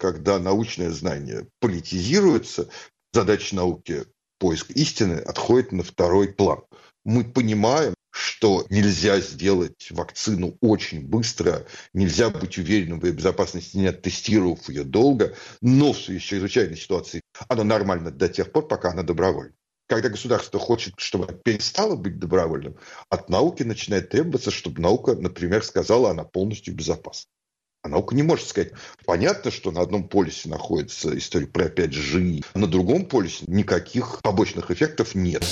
когда научное знание политизируется, задача науки, поиск истины, отходит на второй план. Мы понимаем, что нельзя сделать вакцину очень быстро, нельзя быть уверенным в ее безопасности, не оттестировав ее долго, но в чрезвычайной ситуации она нормальна до тех пор, пока она добровольна. Когда государство хочет, чтобы она перестала быть добровольным, от науки начинает требоваться, чтобы наука, например, сказала, она полностью безопасна. А наука не может сказать. Понятно, что на одном полюсе находится история про 5G, на другом полюсе никаких побочных эффектов нет.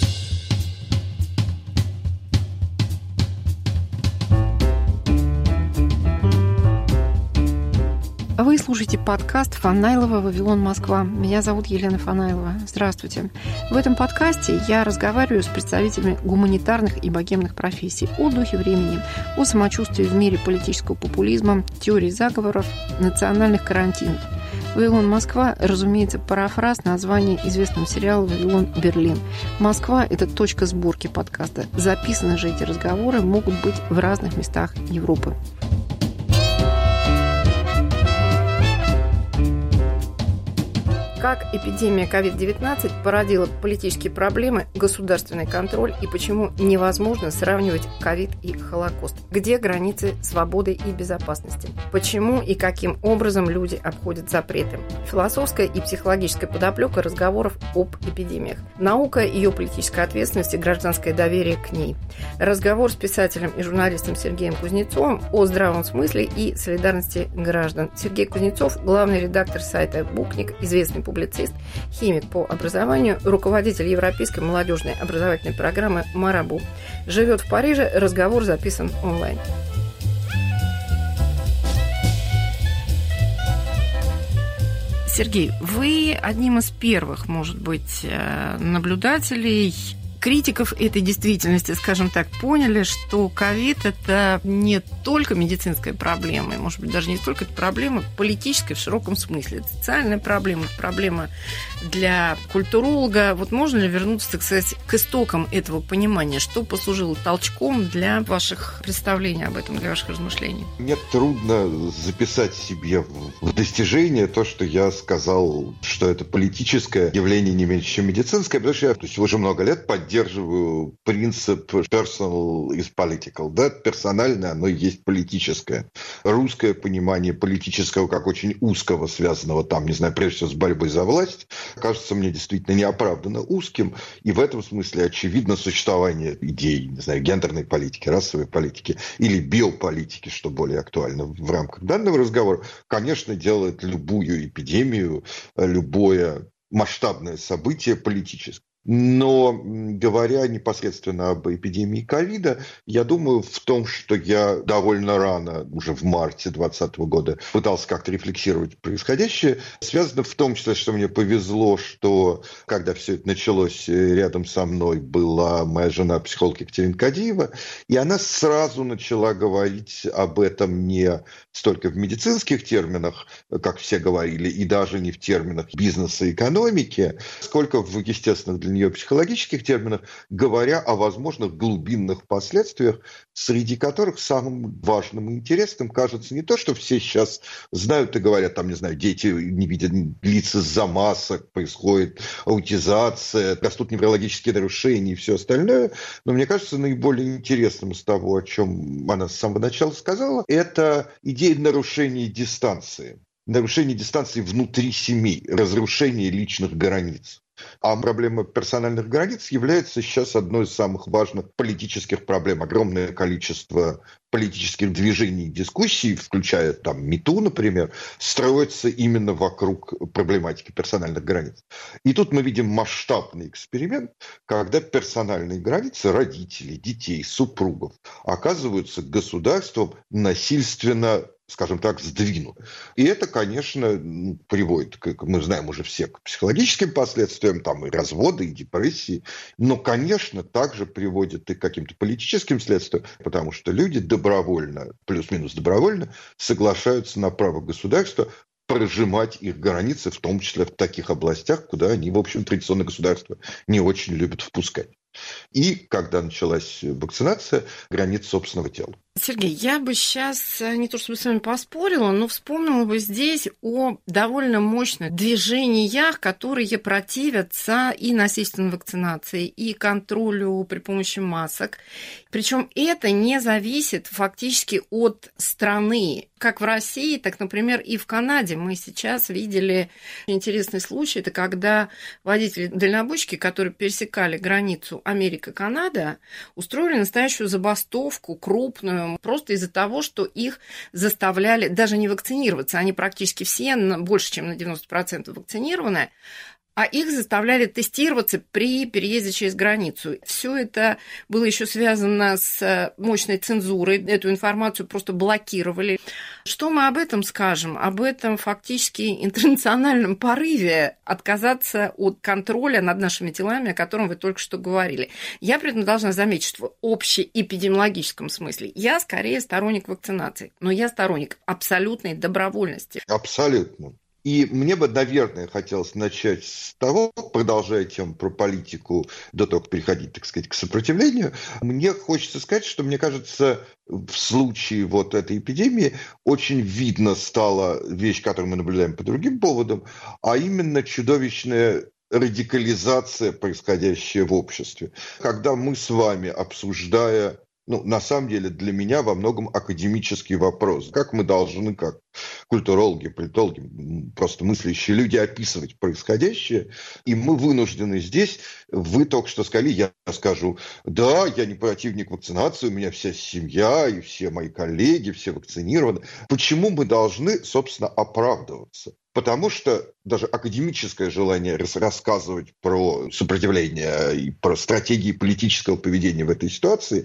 Вы слушаете подкаст Фанайлова «Вавилон, Москва». Меня зовут Елена Фанайлова. Здравствуйте. В этом подкасте я разговариваю с представителями гуманитарных и богемных профессий о духе времени, о самочувствии в мире политического популизма, теории заговоров, национальных карантинов. «Вавилон, Москва», разумеется, парафраз названия известного сериала «Вавилон, Берлин». Москва – это точка сборки подкаста. Записаны же эти разговоры могут быть в разных местах Европы. Как эпидемия COVID-19 породила политические проблемы, государственный контроль и почему невозможно сравнивать ковид и Холокост? Где границы свободы и безопасности? Почему и каким образом люди обходят запреты? Философская и психологическая подоплека разговоров об эпидемиях. Наука, ее политическая ответственность и гражданское доверие к ней. Разговор с писателем и журналистом Сергеем Кузнецовым о здравом смысле и солидарности граждан. Сергей Кузнецов – главный редактор сайта «Букник», известный публицист, химик по образованию, руководитель европейской молодежной образовательной программы «Марабу». Живет в Париже, разговор записан онлайн. Сергей, вы одним из первых, может быть, наблюдателей, критиков этой действительности, скажем так, поняли, что ковид – это не только медицинская проблема, и, может быть, даже не только проблема политическая в широком смысле. Это социальная проблема, проблема для культуролога. Вот можно ли вернуться, так сказать, к истокам этого понимания? Что послужило толчком для ваших представлений об этом, для ваших размышлений? Мне трудно записать себе в достижение то, что я сказал, что это политическое явление не меньше, чем медицинское, потому что я уже много лет поддерживаю принцип personal is political. Да? Персональное, оно и есть политическое. Русское понимание политического как очень узкого, связанного там, не знаю, прежде всего с борьбой за власть, кажется мне действительно неоправданно узким. И в этом смысле очевидно существование идей, не знаю, гендерной политики, расовой политики или биополитики, что более актуально в рамках данного разговора, конечно, делает любую эпидемию, любое масштабное событие политическим. Но, говоря непосредственно об эпидемии ковида, я думаю в том, что я довольно рано, уже в марте 2020 года, пытался как-то рефлексировать происходящее. Связано в том числе, что мне повезло, что когда все это началось, рядом со мной была моя жена, психолог Екатерина Кадиева, и она сразу начала говорить об этом не столько в медицинских терминах, как все говорили, и даже не в терминах бизнеса и экономики, сколько в естественных для нее психологических терминах, говоря о возможных глубинных последствиях, среди которых самым важным и интересным кажется не то, что все сейчас знают и говорят, там, не знаю, дети не видят лиц из-за масок, происходит аутизация, растут неврологические нарушения и все остальное, но мне кажется, наиболее интересным из того, о чем она с самого начала сказала, это идея нарушения дистанции. Нарушение дистанции внутри семей, разрушение личных границ. А проблема персональных границ является сейчас одной из самых важных политических проблем. Огромное количество политических движений и дискуссий, включая там МИТУ, например, строится именно вокруг проблематики персональных границ. И тут мы видим масштабный эксперимент, когда персональные границы родителей, детей, супругов оказываются государством насильственно, скажем так, сдвинут. И это, конечно, приводит, как мы знаем уже все, к психологическим последствиям, там и разводы, и депрессии, но, конечно, также приводит и к каким-то политическим следствиям, потому что люди добровольно, плюс-минус добровольно, соглашаются на право государства прожимать их границы, в том числе в таких областях, куда они, в общем, традиционное государство не очень любят впускать. И когда началась вакцинация, границ собственного тела. Сергей, я бы сейчас не то чтобы с вами поспорила, но вспомнила бы здесь о довольно мощных движениях, которые противятся и насильственной вакцинации, и контролю при помощи масок. Причем это не зависит фактически от страны. Как в России, так, например, и в Канаде. Мы сейчас видели интересный случай. Это когда водители-дальнобойщики, которые пересекали границу Америка-Канада, устроили настоящую забастовку, крупную, просто из-за того, что их заставляли даже не вакцинироваться. Они практически все, больше чем на 90% вакцинированы, а их заставляли тестироваться при переезде через границу. Все это было еще связано с мощной цензурой. Эту информацию просто блокировали. Что мы об этом скажем? Об этом фактически интернациональном порыве отказаться от контроля над нашими телами, о котором вы только что говорили. Я при этом должна заметить, что в общеэпидемиологическом смысле я скорее сторонник вакцинации, но я сторонник абсолютной добровольности. Абсолютно. И мне бы, наверное, хотелось начать с того, продолжая тему про политику, до того, как переходить, так сказать, к сопротивлению, мне хочется сказать, что, мне кажется, в случае вот этой эпидемии очень видно стала вещь, которую мы наблюдаем по другим поводам, а именно чудовищная радикализация, происходящая в обществе. Когда мы с вами, обсуждая, на самом деле для меня во многом академический вопрос. Как мы должны, как культурологи, политологи, просто мыслящие люди, описывать происходящее? И мы вынуждены здесь, вы только что сказали, я скажу, да, я не противник вакцинации, у меня вся семья и все мои коллеги, все вакцинированы. Почему мы должны, собственно, оправдываться? Потому что даже академическое желание рассказывать про сопротивление и про стратегии политического поведения в этой ситуации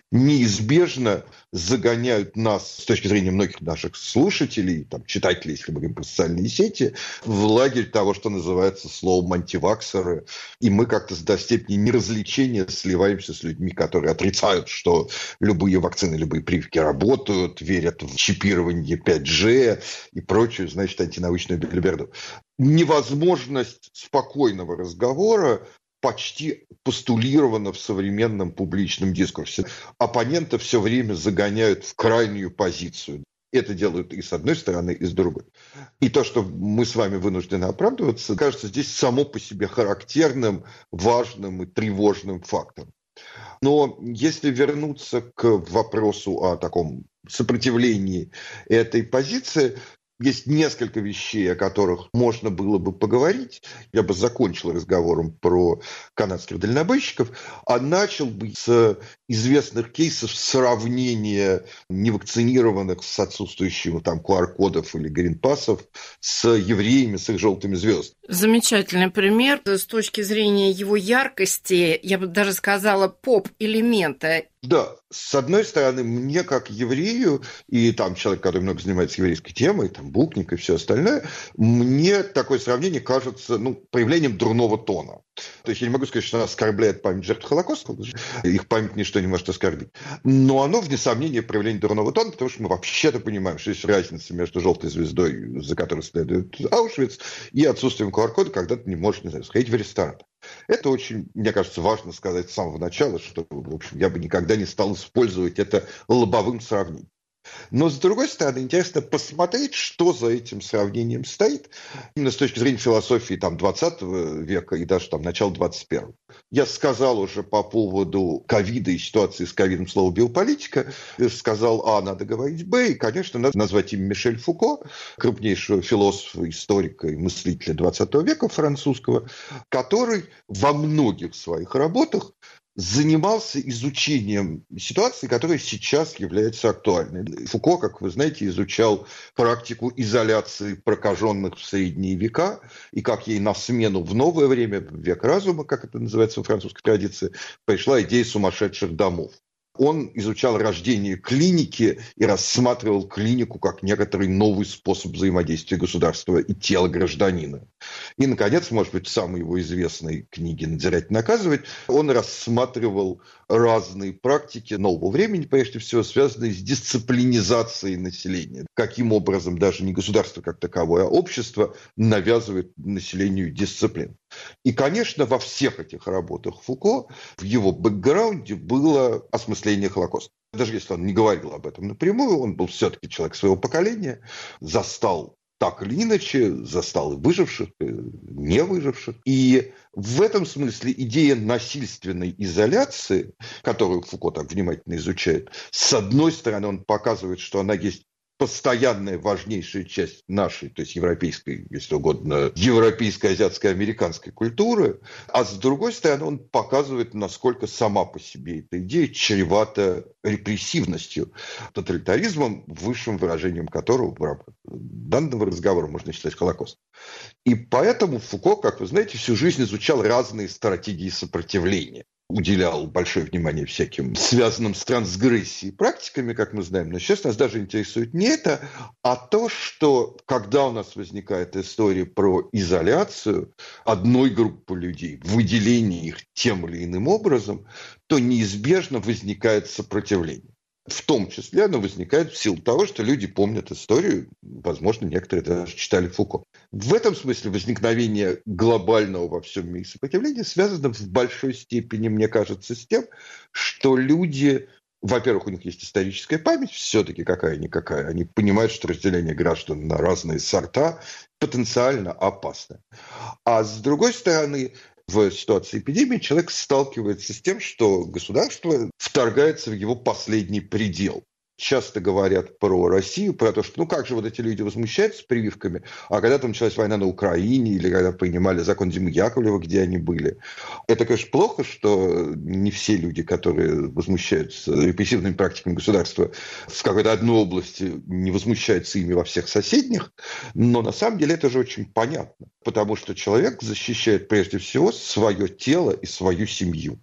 неизбежно загоняют нас, с точки зрения многих наших слушателей, читателей, если мы говорим про социальные сети, в лагерь того, что называется словом антиваксеры. И мы как-то до степени неразличения сливаемся с людьми, которые отрицают, что любые вакцины, любые прививки работают, верят в чипирование 5G и прочую, антинаучную белиберду. Невозможность спокойного разговора почти постулировано в современном публичном дискурсе. Оппонента все время загоняют в крайнюю позицию. Это делают и с одной стороны, и с другой. И то, что мы с вами вынуждены оправдываться, кажется здесь само по себе характерным, важным и тревожным фактом. Но если вернуться к вопросу о таком сопротивлении этой позиции, есть несколько вещей, о которых можно было бы поговорить. Я бы закончил разговором про канадских дальнобойщиков, а начал бы с известных кейсов сравнения невакцинированных с отсутствующими QR-кодов или гринпассов с евреями с их желтыми звездами. Замечательный пример. С точки зрения его яркости, я бы даже сказала, поп-элемента. Да, с одной стороны, мне как еврею, и человек, который много занимается еврейской темой, Букник и все остальное, мне такое сравнение кажется проявлением дурного тона. То есть я не могу сказать, что оно оскорбляет память жертв Холокоста, их память ничто не может оскорбить. Но оно, вне сомнения, проявление дурного тона, потому что мы вообще-то понимаем, что есть разница между желтой звездой, за которой следует Аушвиц, и отсутствием QR-кода, когда ты не можешь, сходить в ресторан. Это очень, мне кажется, важно сказать с самого начала, что, в общем, я бы никогда не стал использовать это лобовым сравнением. Но, с другой стороны, интересно посмотреть, что за этим сравнением стоит, именно с точки зрения философии 20 века и даже начала 21-го. Я сказал уже по поводу ковида и ситуации с ковидом слово «биополитика», сказал А, надо говорить Б, и, конечно, надо назвать имя Мишель Фуко, крупнейшего философа, историка и мыслителя 20 века французского, который во многих своих работах занимался изучением ситуации, которая сейчас является актуальной. Фуко, как вы знаете, изучал практику изоляции прокаженных в средние века и как ей на смену в новое время, в век разума, как это называется в французской традиции, пришла идея сумасшедших домов. Он изучал рождение клиники и рассматривал клинику как некоторый новый способ взаимодействия государства и тела гражданина. И, наконец, может быть, в самой его известной книге «Надзирать и наказывать» он рассматривал разные практики нового времени, прежде всего связанные с дисциплинизацией населения. Каким образом даже не государство как таковое, а общество навязывает населению дисциплину. И, конечно, во всех этих работах Фуко в его бэкграунде было осмысление Холокоста. даже если он не говорил об этом напрямую, он был все-таки человек своего поколения, застал так или иначе, застал и выживших, и не выживших. И в этом смысле идея насильственной изоляции, которую Фуко так внимательно изучает, с одной стороны, он показывает, что она есть постоянная, важнейшая часть нашей, то есть европейской, если угодно, европейской, азиатской, американской культуры, а с другой стороны он показывает, насколько сама по себе эта идея чревата репрессивностью, тоталитаризмом, высшим выражением которого в рамках данного разговора можно считать Холокост. И поэтому Фуко, как вы знаете, всю жизнь изучал разные стратегии сопротивления. Уделял большое внимание всяким связанным с трансгрессией практиками, как мы знаем. Но сейчас нас даже интересует не это, а то, что когда у нас возникает история про изоляцию одной группы людей, выделение их тем или иным образом, то неизбежно возникает сопротивление. В том числе оно возникает в силу того, что люди помнят историю, возможно, некоторые даже читали Фуко. В этом смысле возникновение глобального во всем мире сопротивления связано в большой степени, мне кажется, с тем, что люди, во-первых, у них есть историческая память, все-таки какая-никакая, они понимают, что разделение граждан на разные сорта потенциально опасно. А с другой стороны, в ситуации эпидемии человек сталкивается с тем, что государство вторгается в его последний предел. Часто говорят про Россию, про то, что как же вот эти люди возмущаются прививками, а когда там началась война на Украине или когда принимали закон Димы Яковлева, где они были. Это, конечно, плохо, что не все люди, которые возмущаются репрессивными практиками государства в какой-то одной области, не возмущаются ими во всех соседних, но на самом деле это же очень понятно, потому что человек защищает прежде всего свое тело и свою семью.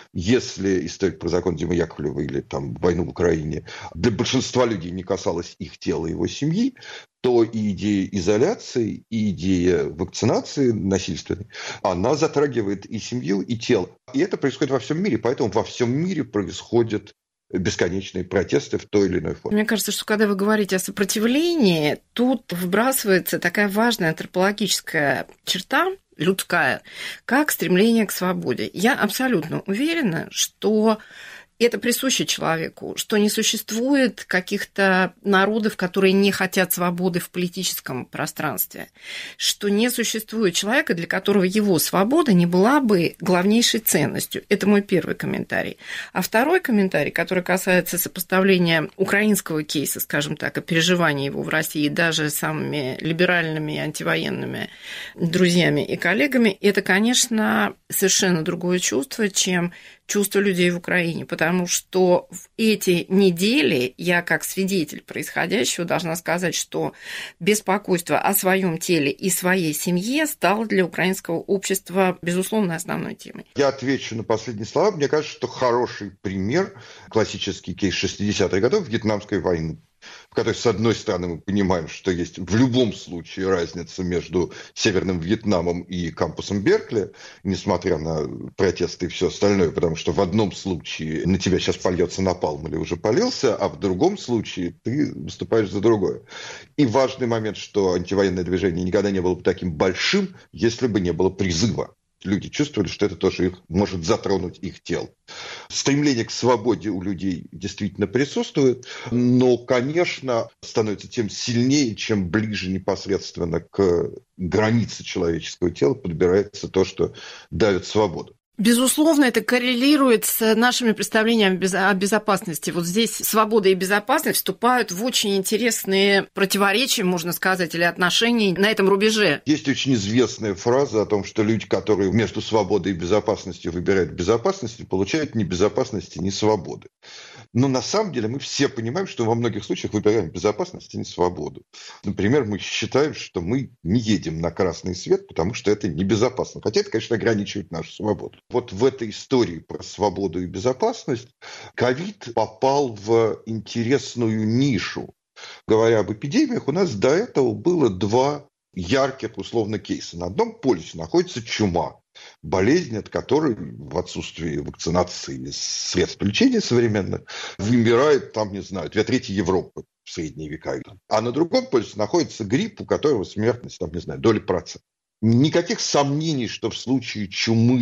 Если историк про закон Димы Яковлева или там войну в Украине для большинства людей не касалось их тела и его семьи, то и идея изоляции, и идея вакцинации насильственной, она затрагивает и семью, и тело. И это происходит во всем мире, поэтому во всем мире происходят бесконечные протесты в той или иной форме. Мне кажется, что когда вы говорите о сопротивлении, тут вбрасывается такая важная антропологическая черта, людская, как стремление к свободе. Я абсолютно уверена, что это присуще человеку, что не существует каких-то народов, которые не хотят свободы в политическом пространстве, что не существует человека, для которого его свобода не была бы главнейшей ценностью. Это мой первый комментарий. А второй комментарий, который касается сопоставления украинского кейса, скажем так, и переживания его в России даже самыми либеральными и антивоенными друзьями и коллегами, это, конечно, совершенно другое чувство, чем чувства людей в Украине, потому что в эти недели я, как свидетель происходящего, должна сказать, что беспокойство о своем теле и своей семье стало для украинского общества, безусловно, основной темой. Я отвечу на последние слова. Мне кажется, что хороший пример, классический кейс 60-х годов Вьетнамской войны, в которой, с одной стороны, мы понимаем, что есть в любом случае разница между Северным Вьетнамом и кампусом Беркли, несмотря на протесты и все остальное, потому что в одном случае на тебя сейчас польется напалм или уже полился, а в другом случае ты выступаешь за другое. И важный момент, что антивоенное движение никогда не было бы таким большим, если бы не было призыва. Люди чувствовали, что это тоже их может затронуть их тело. Стремление к свободе у людей действительно присутствует, но, конечно, становится тем сильнее, чем ближе непосредственно к границе человеческого тела подбирается то, что дает свободу. Безусловно, это коррелирует с нашими представлениями о безопасности. Вот здесь свобода и безопасность вступают в очень интересные противоречия, можно сказать, или отношения на этом рубеже. Есть очень известная фраза о том, что люди, которые между свободой и безопасностью выбирают безопасность, получают ни безопасности, ни свободы. Но на самом деле мы все понимаем, что во многих случаях выбираем безопасность, а не свободу. Например, мы считаем, что мы не едем на красный свет, потому что это небезопасно. Хотя это, конечно, ограничивает нашу свободу. Вот в этой истории про свободу и безопасность ковид попал в интересную нишу. Говоря об эпидемиях, у нас до этого было два ярких, условно, кейса. На одном полюсе находится чума. Болезнь, от которой в отсутствии вакцинации и средств лечения современных вымирает, там, не знаю, 2/3 Европы в средние века. А на другом полюсе находится грипп, у которого смертность, там, не знаю, доли процента. Никаких сомнений, что в случае чумы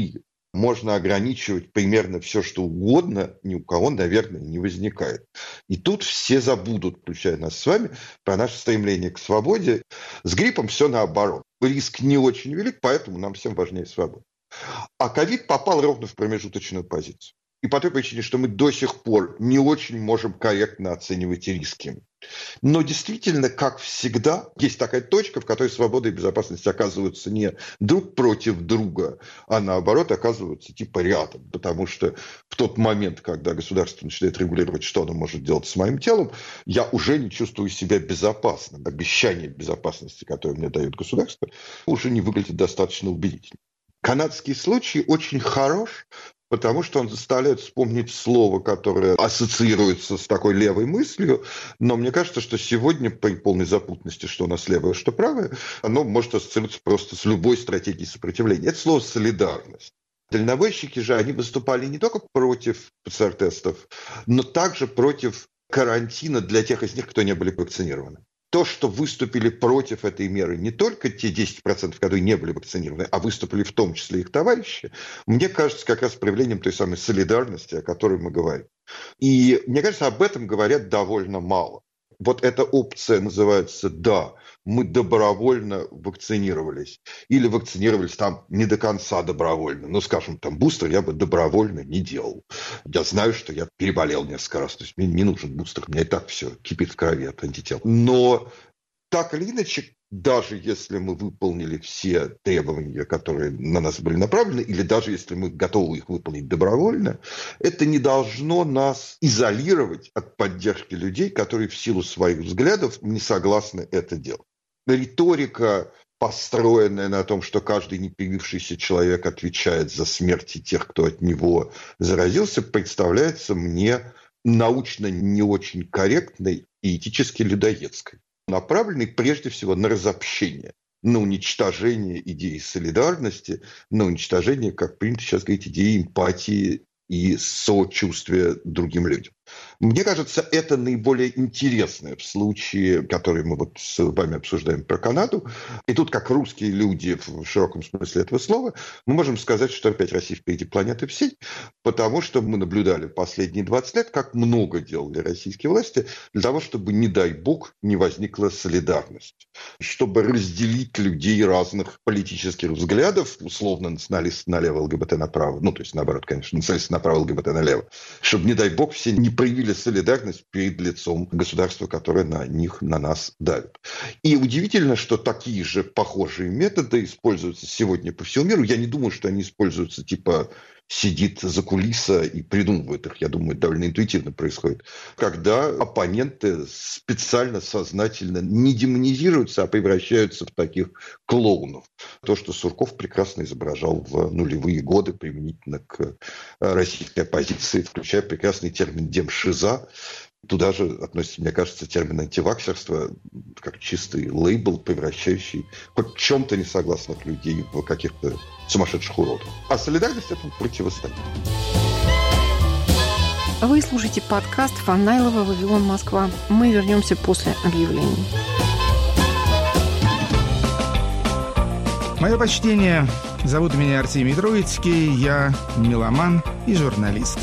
можно ограничивать примерно все, что угодно, ни у кого, наверное, не возникает. И тут все забудут, включая нас с вами, про наше стремление к свободе. С гриппом все наоборот. Риск не очень велик, поэтому нам всем важнее свобода. А ковид попал ровно в промежуточную позицию. И по той причине, что мы до сих пор не очень можем корректно оценивать риски. Но действительно, как всегда, есть такая точка, в которой свобода и безопасность оказываются не друг против друга, а наоборот оказываются типа рядом. Потому что в тот момент, когда государство начинает регулировать, что оно может делать с моим телом, я уже не чувствую себя безопасным. Обещание безопасности, которое мне дает государство, уже не выглядит достаточно убедительно. Канадский случай очень хорош, потому что он заставляет вспомнить слово, которое ассоциируется с такой левой мыслью, но мне кажется, что сегодня при полной запутанности, что у нас левое, что правое, оно может ассоциироваться просто с любой стратегией сопротивления. Это слово «солидарность». Дальнобойщики же, они выступали не только против ПЦР-тестов, но также против карантина для тех из них, кто не были вакцинированы. То, что выступили против этой меры не только те 10%, которые не были вакцинированы, а выступили в том числе их товарищи, мне кажется, как раз проявлением той самой солидарности, о которой мы говорим. И мне кажется, об этом говорят довольно мало. Вот эта опция называется «да, мы добровольно вакцинировались». Или вакцинировались там не до конца добровольно. Ну, скажем, там бустер я бы добровольно не делал. Я знаю, что я переболел несколько раз. То есть мне не нужен бустер. У меня и так все кипит в крови от антител. Но так или иначе, даже если мы выполнили все требования, которые на нас были направлены, или даже если мы готовы их выполнить добровольно, это не должно нас изолировать от поддержки людей, которые в силу своих взглядов не согласны это делать. Риторика, построенная на том, что каждый непривившийся человек отвечает за смерти тех, кто от него заразился, представляется мне научно не очень корректной и этически людоедской, направленный прежде всего на разобщение, на уничтожение идеи солидарности, на уничтожение, как принято сейчас говорить, идеи эмпатии и сочувствия другим людям. Мне кажется, это наиболее интересное в случае, который мы вот с вами обсуждаем про Канаду. И тут, как русские люди в широком смысле этого слова, мы можем сказать, что опять Россия впереди планеты всей, потому что мы наблюдали последние 20 лет, как много делали российские власти для того, чтобы, не дай бог, не возникла солидарность. Чтобы разделить людей разных политических взглядов, условно националисты налево, ЛГБТ направо, ну, то есть, наоборот, конечно, националисты направо, ЛГБТ налево, чтобы, не дай бог, все не проявили солидарность перед лицом государства, которое на них, на нас давит. И удивительно, что такие же похожие методы используются сегодня по всему миру. Я не думаю, что они используются типа сидит за кулиса и придумывает их. Я думаю, это довольно интуитивно происходит. Когда оппоненты специально, сознательно не демонизируются, а превращаются в таких клоунов. То, что Сурков прекрасно изображал в нулевые годы применительно к российской оппозиции, включая прекрасный термин «демшиза». Туда же относится, мне кажется, термин антиваксерства, как чистый лейбл, превращающий хоть в чем-то несогласных людей в каких-то сумасшедших уродов. А солидарность этому противостоит. Вы слушаете подкаст Фанайлова «Вавилон, Москва». Мы вернемся после объявлений. Мое почтение. Зовут меня Артемий Троицкий. Я меломан и журналист.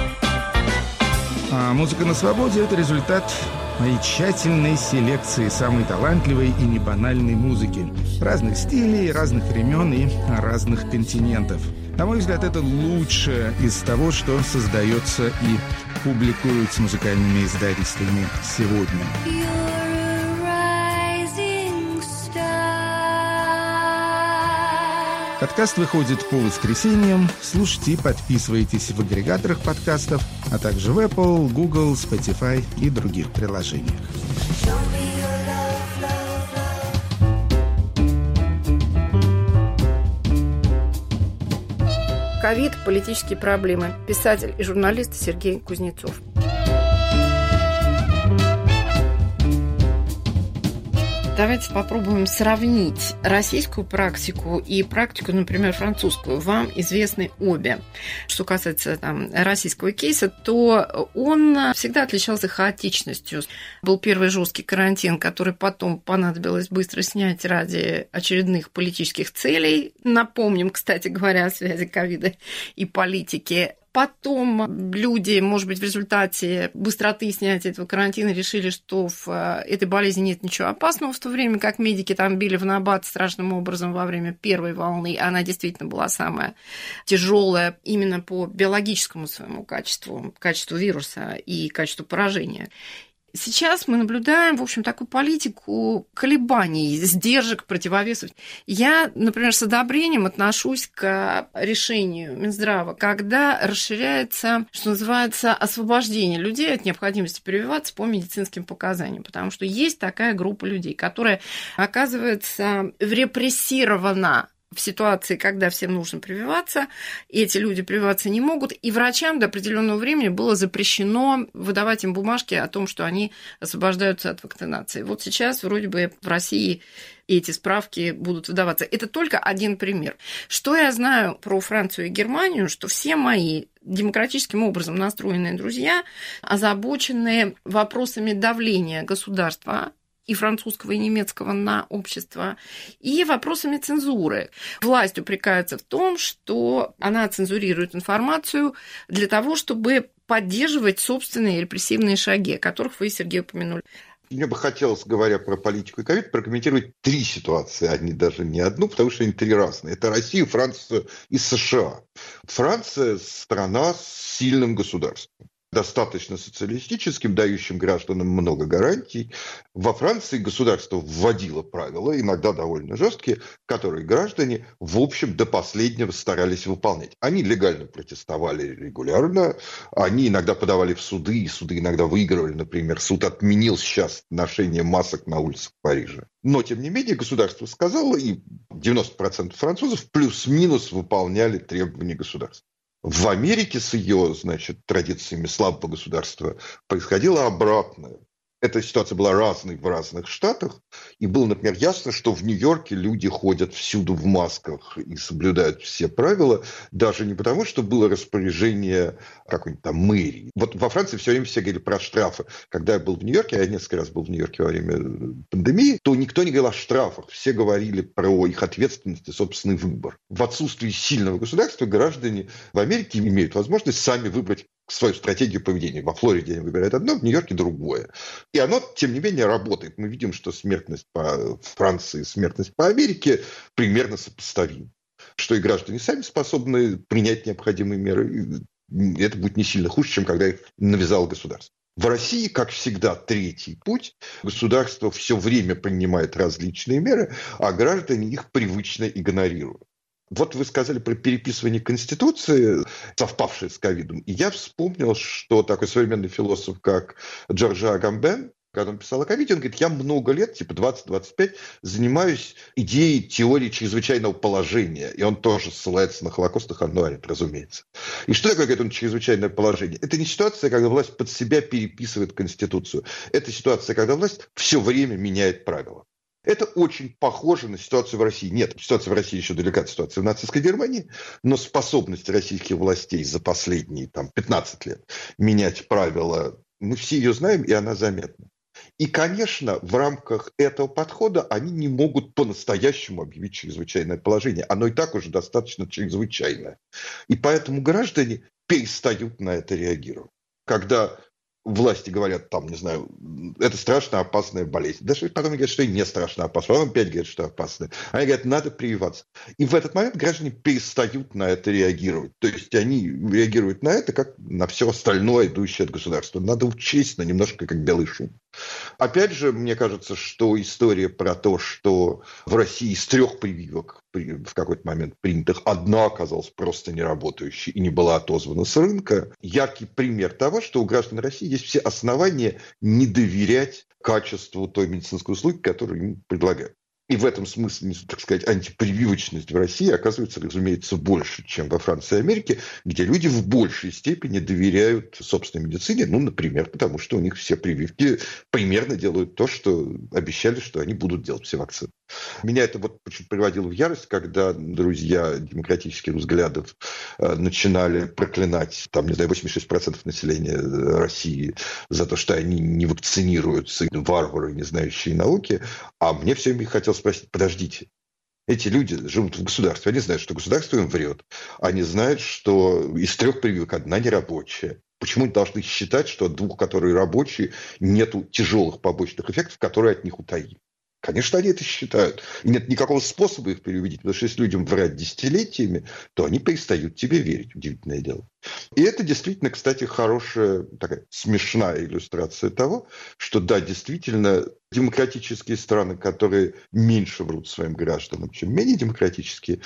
А «Музыка на свободе» — это результат моей тщательной селекции самой талантливой и небанальной музыки. Разных стилей, разных времен и разных континентов. На мой взгляд, это лучшее из того, что создается и публикуется музыкальными издательствами сегодня. Подкаст выходит по воскресеньям. Слушайте и подписывайтесь в агрегаторах подкастов, а также в Apple, Google, Spotify и других приложениях. Ковид, политические проблемы. Писатель и журналист Сергей Кузнецов. Давайте попробуем сравнить российскую практику и практику, например, французскую. Вам известны обе. Что касается российского кейса, то он всегда отличался хаотичностью. Был первый жесткий карантин, который потом понадобилось быстро снять ради очередных политических целей. Напомним, кстати говоря, о связи ковида и политики. Потом люди, может быть, в результате быстроты снятия этого карантина решили, что в этой болезни нет ничего опасного, в то время как медики там били в набат страшным образом во время первой волны. Она действительно была самая тяжелая именно по биологическому своему качеству вируса и качеству поражения. Сейчас мы наблюдаем, в общем, такую политику колебаний, сдержек, противовесов. Я, например, с одобрением отношусь к решению Минздрава, когда расширяется, что называется, освобождение людей от необходимости прививаться по медицинским показаниям, потому что есть такая группа людей, которая оказывается репрессирована в ситуации, когда всем нужно прививаться, эти люди прививаться не могут, и врачам до определенного времени было запрещено выдавать им бумажки о том, что они освобождаются от вакцинации. Вот сейчас вроде бы в России эти справки будут выдаваться. Это только один пример. Что я знаю про Францию и Германию, что все мои демократическим образом настроенные друзья озабочены вопросами давления государства и французского, и немецкого на общество, и вопросами цензуры. Власть упрекается в том, что она цензурирует информацию для того, чтобы поддерживать собственные репрессивные шаги, о которых вы, Сергей, упомянули. Мне бы хотелось, говоря про политику и ковид, прокомментировать 3 ситуации, а не даже не одну, потому что они 3 разные. Это Россия, Франция и США. Франция – страна с сильным государством, достаточно социалистическим, дающим гражданам много гарантий. Во Франции государство вводило правила, иногда довольно жесткие, которые граждане, в общем, до последнего старались выполнять. Они легально протестовали регулярно, они иногда подавали в суды, и суды иногда выигрывали. Например, суд отменил сейчас ношение масок на улицах Парижа. Но, тем не менее, государство сказало, и 90% французов плюс-минус выполняли требования государства. В Америке с ее, традициями слабого государства происходило обратное. Эта ситуация была разной в разных штатах. И было, например, ясно, что в Нью-Йорке люди ходят всюду в масках и соблюдают все правила, даже не потому, что было распоряжение какой-нибудь там мэрии. Вот во Франции все время все говорили про штрафы. Когда я был в Нью-Йорке, я несколько раз был в Нью-Йорке во время пандемии, то никто не говорил о штрафах. Все говорили про их ответственность и собственный выбор. В отсутствии сильного государства граждане в Америке имеют возможность сами выбрать свою стратегию поведения. Во Флориде они выбирают одно, в Нью-Йорке другое. И оно, тем не менее, работает. Мы видим, что смертность по Франции и смертность по Америке примерно сопоставимы. Что и граждане сами способны принять необходимые меры. И это будет не сильно хуже, чем когда их навязало государство. В России, как всегда, третий путь. Государство все время принимает различные меры, а граждане их привычно игнорируют. Вот вы сказали про переписывание Конституции, совпавшее с ковидом. И я вспомнил, что такой современный философ, как Джорджа Агамбен, когда он писал о ковиде, он говорит, я много лет, 20-25, занимаюсь идеей теории чрезвычайного положения. И он тоже ссылается на Холокост и Ханну Аренд, разумеется. И что такое, говорит он, чрезвычайное положение? Это не ситуация, когда власть под себя переписывает Конституцию. Это ситуация, когда власть все время меняет правила. Это очень похоже на ситуацию в России. Нет, ситуация в России еще далека от ситуации в нацистской Германии, но способность российских властей за последние 15 лет менять правила, мы все ее знаем, и она заметна. И, конечно, в рамках этого подхода они не могут по-настоящему объявить чрезвычайное положение. Оно и так уже достаточно чрезвычайное. И поэтому граждане перестают на это реагировать. Когда власти говорят, это страшно опасная болезнь. Даже потом говорят, что и не страшно опасно. Потом опять говорят, что опасно. Они говорят, надо прививаться. И в этот момент граждане перестают на это реагировать. То есть они реагируют на это, как на все остальное, идущее от государства. Надо учесть немножко как белый шум. Опять же, мне кажется, что история про то, что в России из 3 прививок в какой-то момент принятых, одна оказалась просто неработающей и не была отозвана с рынка, яркий пример того, что у граждан России есть все основания не доверять качеству той медицинской услуги, которую им предлагают. И в этом смысле, так сказать, антипрививочность в России оказывается, разумеется, больше, чем во Франции и Америке, где люди в большей степени доверяют собственной медицине, например, потому что у них все прививки примерно делают то, что обещали, что они будут делать, все вакцины. Меня это чуть приводило в ярость, когда друзья демократических взглядов начинали проклинать, 86% населения России за то, что они не вакцинируются, варвары, не знающие науки, а мне все время хотелось спросить, подождите, эти люди живут в государстве, они знают, что государство им врет, они знают, что из 3 прививок 1 нерабочая. Почему они должны считать, что от 2, которые рабочие, нету тяжелых побочных эффектов, которые от них утаили? Конечно, они это считают. И нет никакого способа их переубедить, потому что если людям врать десятилетиями, то они перестают тебе верить. Удивительное дело. И это действительно, кстати, хорошая, такая смешная иллюстрация того, что да, действительно, демократические страны, которые меньше врут своим гражданам, чем менее демократические,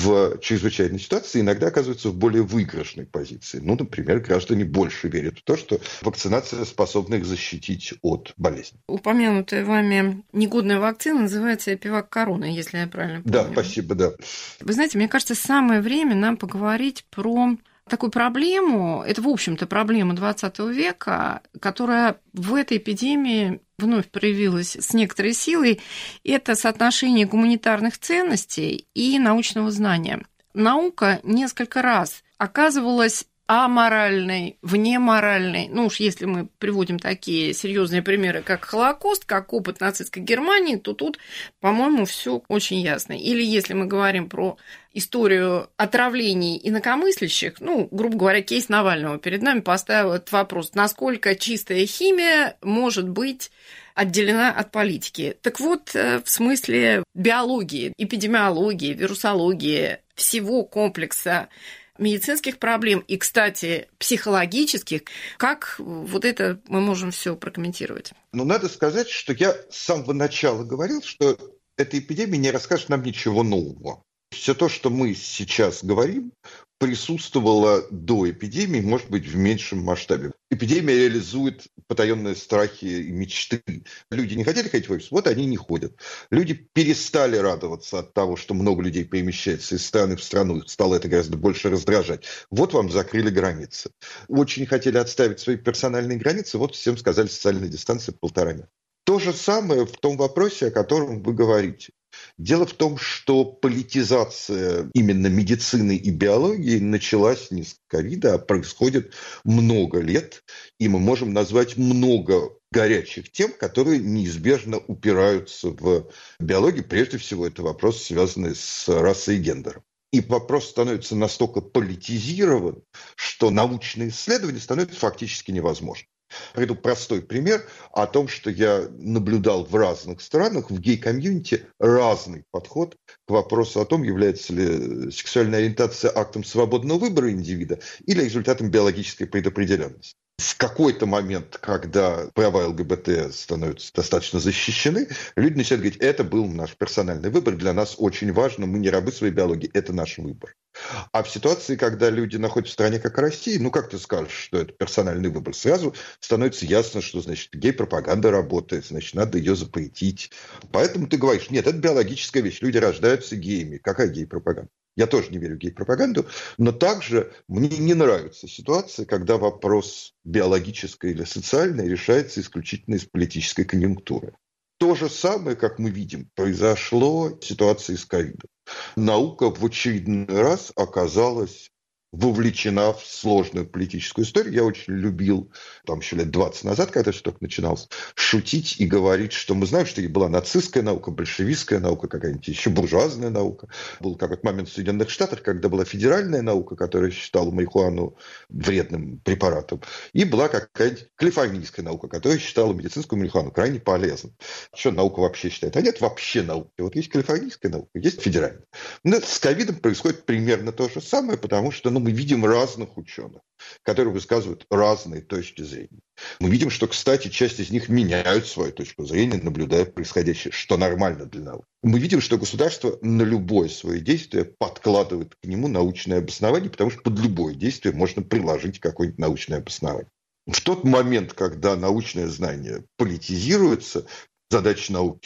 в чрезвычайной ситуации иногда оказываются в более выигрышной позиции. Например, граждане больше верят в то, что вакцинация способна их защитить от болезни. Упомянутая вами негодная вакцина называется Эпивак Корона, если я правильно помню. Да, спасибо, да. Вы знаете, мне кажется, самое время нам поговорить про такую проблему, это, в общем-то, проблема 20 века, которая в этой эпидемии вновь проявилась с некоторой силой, это соотношение гуманитарных ценностей и научного знания. Наука несколько раз оказывалась аморальной, внеморальной. Если мы приводим такие серьезные примеры, как Холокост, как опыт нацистской Германии, то тут, по-моему, все очень ясно. Или если мы говорим про историю отравлений инакомыслящих, грубо говоря, кейс Навального перед нами поставил этот вопрос, насколько чистая химия может быть отделена от политики. Так вот, в смысле биологии, эпидемиологии, вирусологии, всего комплекса медицинских проблем и, кстати, психологических, как это мы можем все прокомментировать? Надо сказать, что я с самого начала говорил, что эта эпидемия не расскажет нам ничего нового. Все то, что мы сейчас говорим, присутствовало до эпидемии, может быть, в меньшем масштабе. Эпидемия реализует потаенные страхи и мечты. Люди не хотели ходить в офис, они не ходят. Люди перестали радоваться от того, что много людей перемещается из страны в страну, их стало это гораздо больше раздражать. Вам закрыли границы. Очень хотели отставить свои персональные границы, всем сказали социальная дистанция 1,5 метра. То же самое в том вопросе, о котором вы говорите. Дело в том, что политизация именно медицины и биологии началась не с ковида, а происходит много лет, и мы можем назвать много горячих тем, которые неизбежно упираются в биологию. Прежде всего, это вопрос, связанный с расой и гендером. И вопрос становится настолько политизирован, что научные исследования становятся фактически невозможным. Приведу простой пример о том, что я наблюдал в разных странах, в гей-комьюнити разный подход к вопросу о том, является ли сексуальная ориентация актом свободного выбора индивида или результатом биологической предопределенности. В какой-то момент, когда права ЛГБТ становятся достаточно защищены, люди начинают говорить, это был наш персональный выбор, для нас очень важно, мы не рабы своей биологии, это наш выбор. А в ситуации, когда люди находятся в стране, как Россия, как ты скажешь, что это персональный выбор, сразу становится ясно, что, значит, гей-пропаганда работает, значит, надо ее запретить. Поэтому ты говоришь, нет, это биологическая вещь, люди рождаются геями, какая гей-пропаганда? Я тоже не верю в гей-пропаганду, но также мне не нравится ситуация, когда вопрос биологической или социальной решается исключительно из политической конъюнктуры. То же самое, как мы видим, произошло в ситуации с ковидом. Наука в очередной раз оказалась вовлечена в сложную политическую историю. Я очень любил, еще лет 20 назад, когда все только начиналось, шутить и говорить, что мы знаем, что была нацистская наука, большевистская наука, какая-нибудь еще буржуазная наука. Был какой-то момент в Соединенных Штатах, когда была федеральная наука, которая считала марихуану вредным препаратом, и была какая-нибудь калифорнийская наука, которая считала медицинскую марихуану крайне полезной. Что наука вообще считает? А нет вообще науки. Есть калифорнийская наука, есть федеральная. Но с ковидом происходит примерно то же самое, потому что мы видим разных ученых, которые высказывают разные точки зрения. Мы видим, что, кстати, часть из них меняют свою точку зрения, наблюдая происходящее, что нормально для науки. Мы видим, что государство на любое свое действие подкладывает к нему научное обоснование, потому что под любое действие можно приложить какое-нибудь научное обоснование. В тот момент, когда научное знание политизируется, задача науки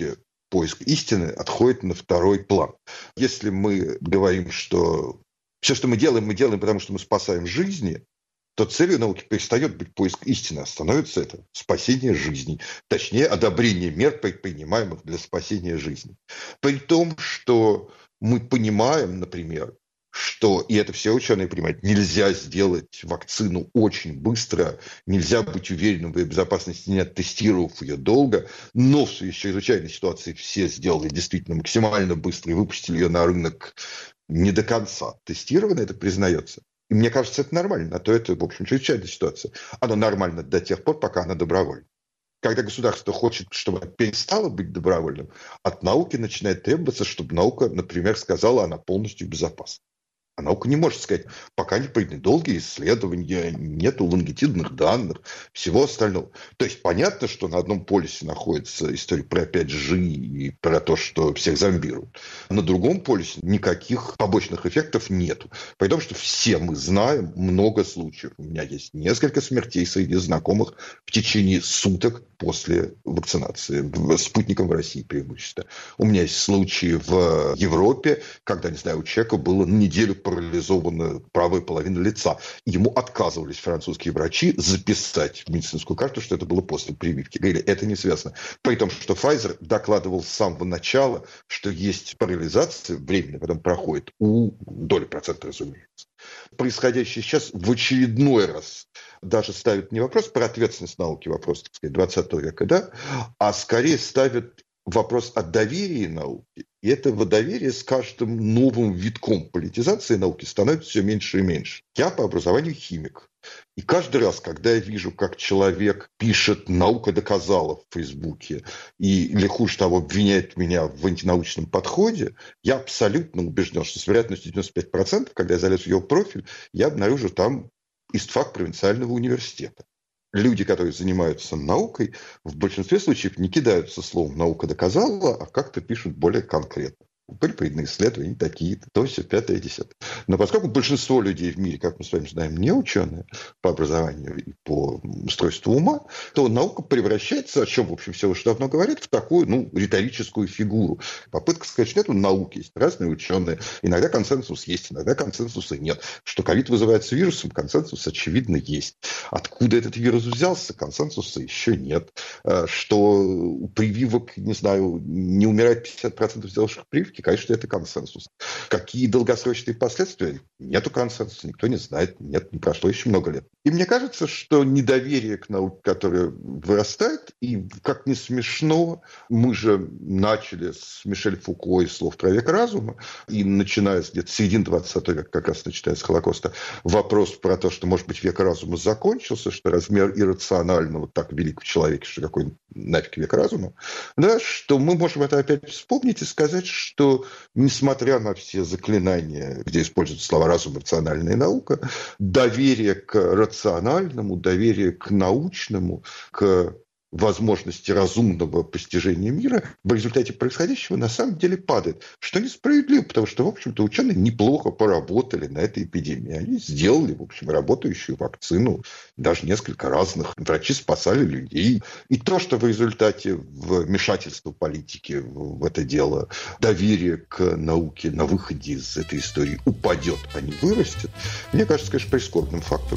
поиск истины отходит на второй план. Если мы говорим, что все, что мы делаем, потому что мы спасаем жизни, то целью науки перестает быть поиск истины, а становится это спасение жизней. Точнее, одобрение мер, принимаемых для спасения жизни. При том, что мы понимаем, например, что, и это все ученые понимают, нельзя сделать вакцину очень быстро, нельзя быть уверенным в ее безопасности, не оттестировав ее долго, но в чрезвычайной ситуации все сделали действительно максимально быстро и выпустили ее на рынок не до конца тестировано, это признается. И мне кажется, это нормально, а то это, в общем, чрезвычайная ситуация. Оно нормально до тех пор, пока она добровольна. Когда государство хочет, чтобы она перестала быть добровольным, от науки начинает требоваться, чтобы наука, например, сказала, она полностью безопасна. А наука не может сказать, пока не проведены долгие исследования, нету лонгитюдных данных, всего остального. То есть понятно, что на одном полюсе находится история про 5G и про то, что всех зомбируют. На другом полюсе никаких побочных эффектов нету. При том, что все мы знаем много случаев. У меня есть несколько смертей среди знакомых в течение суток после вакцинации. Спутником в России преимущественно. У меня есть случаи в Европе, когда, не знаю, у человека было на неделю парализована правая половина лица. Ему отказывались французские врачи записать в медицинскую карту, что это было после прививки. Говорили, это не связано. При том, что Pfizer докладывал с самого начала, что есть парализация временная, потом проходит у доли процента, разумеется. Происходящее сейчас в очередной раз даже ставит не вопрос про ответственность науки, вопрос, так сказать, 20 века, да, а скорее ставит вопрос о доверии науки. И этого доверия с каждым новым витком политизации науки становится все меньше и меньше. Я по образованию химик. И каждый раз, когда я вижу, как человек пишет «наука доказала» в Фейсбуке или, хуже того, обвиняет меня в антинаучном подходе, я абсолютно убежден, что с вероятностью 95%, когда я залезу в его профиль, я обнаружу там истфак провинциального университета. Люди, которые занимаются наукой, в большинстве случаев не кидаются словом «наука доказала», а как-то пишут более конкретно. Были проведены исследования такие-то, то все, 5-10. Но поскольку большинство людей в мире, как мы с вами знаем, не ученые по образованию и по устройству ума, то наука превращается, о чем, в общем, все уже давно говорят, в такую, риторическую фигуру. Попытка сказать, что это науки, есть разные ученые. Иногда консенсус есть, иногда консенсуса нет. Что ковид вызывается вирусом, консенсус, очевидно, есть. Откуда этот вирус взялся, консенсуса еще нет. Что у прививок, не знаю, не умирает 50% сделавших прививки, конечно, это консенсус. Какие долгосрочные последствия? Нету консенсуса, никто не знает. Нет, не прошло еще много лет. И мне кажется, что недоверие к науке, которое вырастает, и, как ни смешно, мы же начали с Мишель Фуко и слов про век разума, и начиная с где-то середины 20 века, как раз начиная с Холокоста, вопрос про то, что, может быть, век разума закончился, что размер иррационального так велик в человеке, что какой нафиг век разума, да, что мы можем это опять вспомнить и сказать, что несмотря на все заклинания, где используются слова разум, рациональная наука, доверие к рациональному, доверие к научному, к возможности разумного постижения мира в результате происходящего на самом деле падает. Что несправедливо, потому что, в общем-то, ученые неплохо поработали на этой эпидемии. Они сделали, в общем, работающую вакцину, даже несколько разных. Врачи спасали людей. И то, что в результате вмешательства политики в это дело, доверие к науке на выходе из этой истории упадет, а не вырастет, мне кажется, конечно, прискорбным фактом.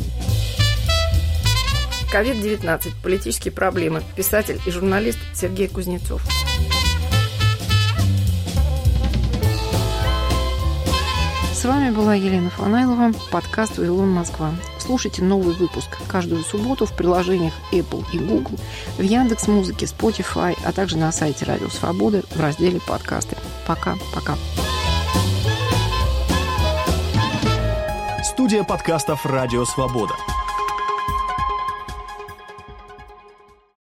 COVID-19. Политические проблемы. Писатель и журналист Сергей Кузнецов. С вами была Елена Фанайлова. Подкаст «Вавилон Москва». Слушайте новый выпуск каждую субботу в приложениях Apple и Google, в Яндекс.Музыке, Spotify, а также на сайте Радио Свободы в разделе «Подкасты». Пока-пока. Студия подкастов «Радио Свобода».